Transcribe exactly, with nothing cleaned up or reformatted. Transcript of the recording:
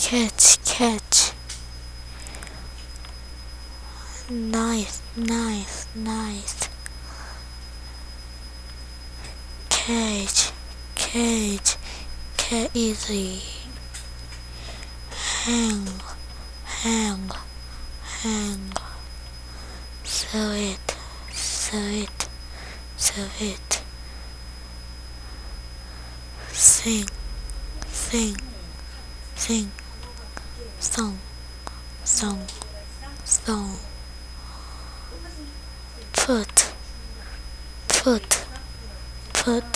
catch, catch. Nice, nice, nice. Cage, cage, cat easy. Hang, hang, hang. Sew it, sew it, sew it. Sing, sing, sing. Song, song, song. Put, put, put.